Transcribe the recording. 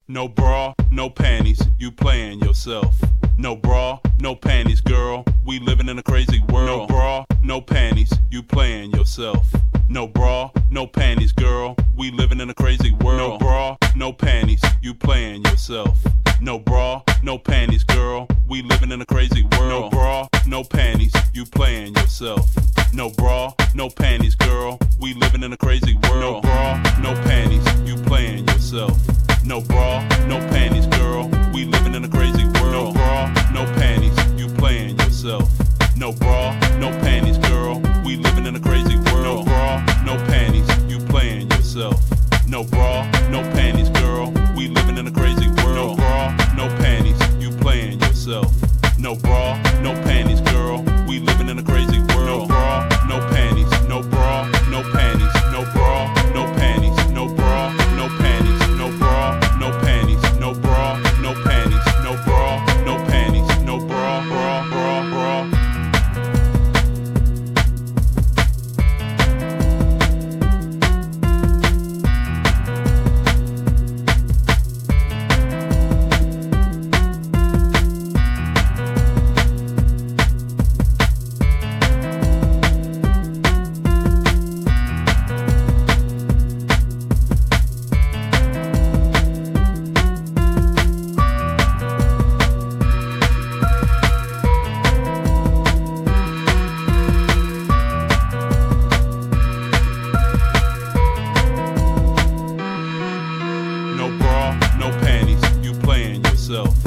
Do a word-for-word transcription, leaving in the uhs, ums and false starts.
No bra, no panties, you playing yourself. No bra, no panties, girl, we living in a crazy world. No bra, no panties, you playing yourself. No bra, no panties, girl, we living in a crazy world. No bra, no panties, you playing yourself. No bra, no panties, girl, we living in a crazy world. No bra, no panties, you playing yourself. No bra, no panties, girl, we living in a crazy world. No bra, no panties, you playing yourself. No bra, no panties, girl, we living in a crazy world. No bra, no panties, you playing yourself. No bra, no panties, girl, we living in a crazy world. No bra, no panties, you playing yourself. No bra, no panties, girl, we living in a crazy world. No bra, no panties, you playing yourself. No bra, no panties, girl, we living in a crazy world. No bra, no panties, no bra, no panties, no bra, no panties, no bra, no panties, no bra, no panties, no bra, no panties, no bra, no panties, no bra, bra, bra, bra. No bra, no panties, you playing yourself.